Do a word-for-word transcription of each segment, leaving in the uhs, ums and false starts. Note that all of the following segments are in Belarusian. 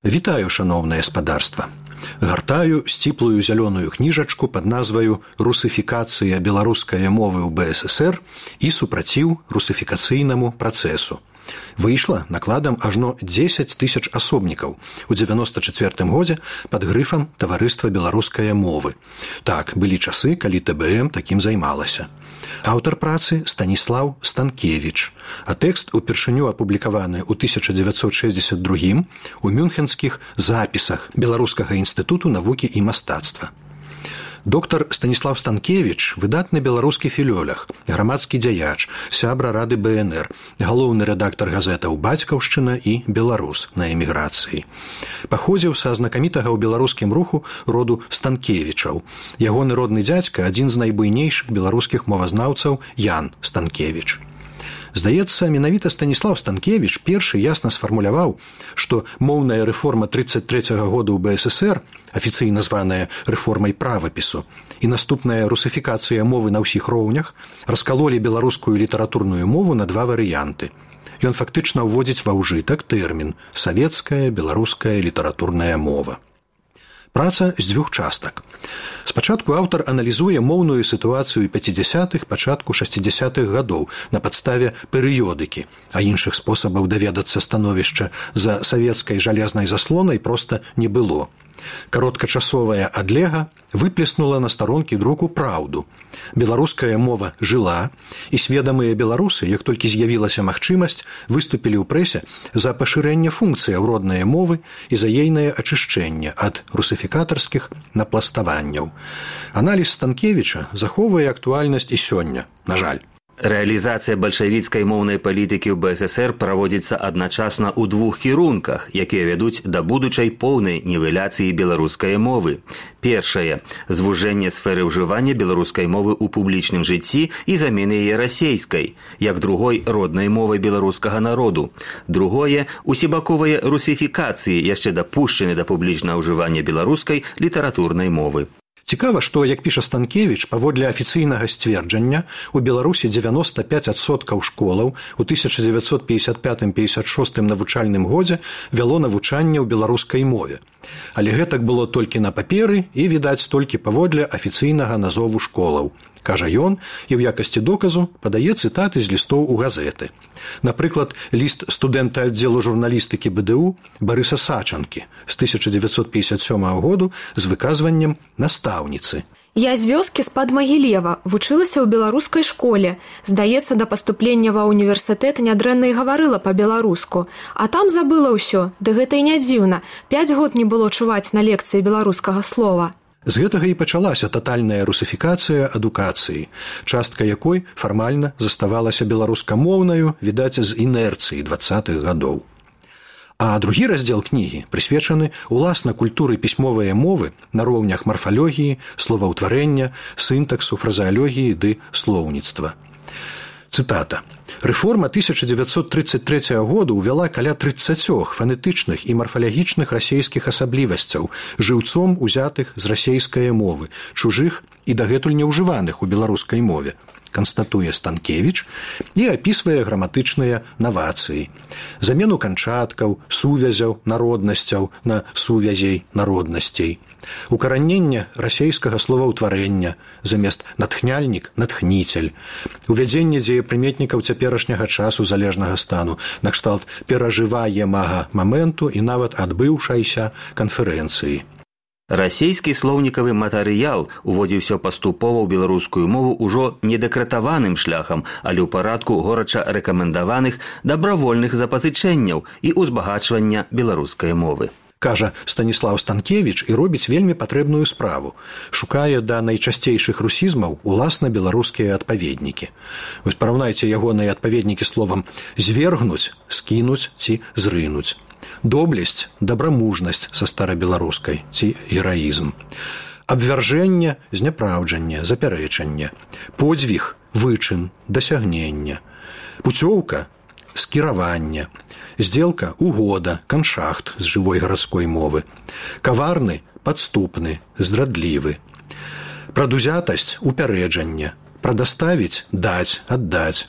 Вітаю, шаноўнае спадарства. Гартаю сціплую зялёную кніжачку пад назваю «Русифікацыя беларускай мовы ў бэ эс эс ер і супраціў русифікацыйнаму працэсу». Выйшла накладам ажно дзесяць тысяч асобнікаў у дзевяноста чацвёртым годзе пад грыфам «Таварыства беларускай мовы». Так, былі часы, калі тэ бэ эм такім займалася. Аўтар працы Станіслаў Станкевіч, а тэкст упершыню апублікаваны ў тысяча дзевяцьсот шэсцьдзесят другім у мюнхенскіх запісах Беларускага інстытуту навукі і мастацтва. Доктар Станіслаў Станкевіч – выдатны беларускі філёлаг, грамадскі дзяяч, сябра Рады бэ эн ер, галоўны рэдактар газетаў «Бацькаўшчына» і «Беларус» на эміграцыі. Паходзіў са знакамітага ў беларускім руху роду Станкевічаў. Ягоны родны дзядзька – адзін з найбуйнейшых беларускіх мовазнаўцаў Ян Станкевіч. Здаецца, менавіта Станіслаў Станкевіч першы ясна сфармуляваў, што моўная рэформа трыццаць трэцяга года ў бэ эс эс ер, афіцыйна званая рэформай правапісу, і наступная русифікацыя мовы на ўсіх роўнях раскалолі беларускую літаратурную мову на два варыянты. Ён фактычна ўводзіць ва ўжытак тэрмін «савецкая беларуская літаратурная мова». Праца з дзвюх частак. Спачатку аўтар аналізуе моўную сітуацыю пяцідзясятых, пачатку шасцідзясятых гадоў на падставе перыёдыкі, а іншых спосабаў даведацца становішча за савецкай жалезнай заслонай проста не было. Кароткачасовая адлега выплеснула на старонкі друку праўду. Беларуская мова жыла, і сведамыя беларусы, як толькі з'явілася магчымасць, выступілі ў прэсе за пашырэнне функцыяў роднае мовы і за ейнае ачышчэнне ад русифікатарскіх напластаванняў. Аналіз Станкевіча захоўвае актуальнасць і сёння, на жаль. Рэалізацыя бальшавіцкай моўнай палітыкі ў бэ эс эс ер праводзіцца адначасна ў двух кірунках, якія вядуць да будучай поўнай нівеляцыі беларускай мовы. Першае – звужэнне сферы ўжывання беларускай мовы ў публічным жыцці і замены яе расейскай, як другой роднай мовай беларускага народу. Другое – усебаковыя русифікацыі, яшчэ дапушчаны да публічнага ўжывання беларускай літаратурнай мовы. Цікава, што, як піша Станкевіч, паводле афіцыйнага сцверджання, у Беларусі дзевяноста пяць адсоткаў школаў у тысяча дзевяцьсот пятьдесят пятым — пятьдесят шостым навучальным годзе вяло навучанне ў беларускай мове. Але гэтак было толькі на паперы і, відаць, толькі паводле афіцыйнага назову школаў. Кажа ён, і ў якасці доказу падае цытаты з лістоў у газеты. Напрыклад, ліст студэнта аддзелу журналістыкі бэ дэ у Барыса Сачанкі з тысяча дзевяцьсот пятьдесят сёмага году з выказваннем настаўніцы. Я з вёскі з-пад Магілева вучылася ў беларускай школе. Здаецца, да паступлення ва ўніверсітэт нядрэнна і гаварыла па-беларуску. А там забыла ўсё, ды гэта і не дзіўна. Пяць год не было чуваць на лекцыі беларускага слова. З гэтага і пачалася татальная русифікацыя адукацыі, частка якой фармальна заставалася беларускамоўнаю, відаць, з інерцыі дваццатых гадоў. А другі раздзел кнігі прысвечаны уласна культуры пісьмовай мовы на роўнях марфалогіі, словаўтварэння, сінтаксу, фразеалогіі ды слоўніцтва. Цытата. Рэформа тысяча дзевяцьсот трыццаць трэцяга года ўвяла каля трыццацёх фанетычных і марфалагічных расейскіх асаблівасцяў, жыўцом узятых з расейскай мовы, чужых і дагэтуль неўжываных у беларускай мове, канстатуе Станкевіч і апісвае граматычныя навацыі. Замену канчаткаў, сувязяў, народнасцяў на сувязей народнасцей. Укараненне расейскага словаўтварэння замест натхняльнік – натхніцель. Увядзенне дзеепрыметнікаў цяперашняга часу залежнага стану накшталт перажываемага моменту і нават адбыўшайся канферэнцыі. Расейскі слоўнікавы матэрыял уводзіўся паступова ў беларускую мову ўжо не дэкратаваным шляхам, але ў парадку горача рэкамендаваных дабравольных запазычэнняў і ўзбагачвання беларускай мовы. Кажа Станіслаў Станкевіч і робіць вельмі патрэбную справу. Шукае да найчасцейшых русізмаў уласна беларускія адпаведнікі. Вось параўнайце ягоныя адпаведнікі словам «звергнуць», «скінуць» ці «зрынуць». Доблесць, дабрамужнасць са старабеларускай ці гераізм. Абвяржэнне, зняпраўджанне, запярэчанне. Подзвіг, вычын, дасягнення. Пуцёўка, скіраванне. Здзелка – угода, каншахт з жывой гарадской мовы. Каварны – падступны, здрадлівы. Прадузятасць – упярэджанне. Прадаставіць – даць, аддаць.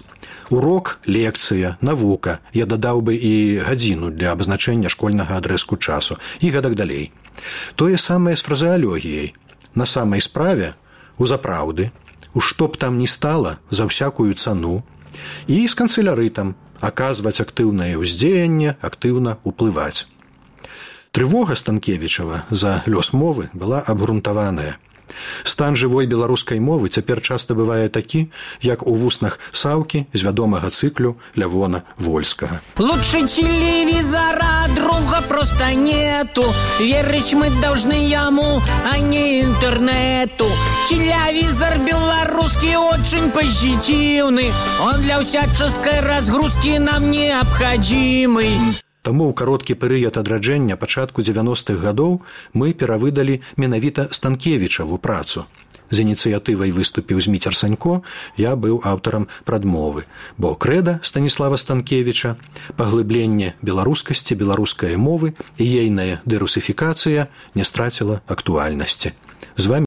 Урок, лекцыя, навука, я дадаў бы і гадзіну для абазначэння школьнага адрэзку часу, і гэтак далей. Тое самае з фразеалогіяй. На самай справе, у запраўды, у што б там ні стала, за ўсякую цану, і з канцылярытам, аказваць актыўнае ўздзеянне, актыўна ўплываць. Трывога Станкевічава за лёс мовы была абгрунтаваная. Стан жывой беларускай мовы цяпер часта бывае такі, як у вуснах Саўкі з вядомага цыклю Лявона Вольскага. Лучше телевизора, друга просто нету. Верить мы должны ему, а не интернету. Телевизор белорусский очень позитивный. Он для всяческой разгрузки нам необходимый. Таму ў кароткі перыяд адраджэння пачатку дзевяностых гадоў мы перавыдалі менавіта Станкевічаву працу. З ініцыятывай выступіў Зміцер Санько, я быў аўтарам прадмовы, бо крэда Станіслава Станкевіча, паглыбленне беларускасці, беларускай мовы і ейная дэрусіфікацыя не страціла актуальнасці. З вамі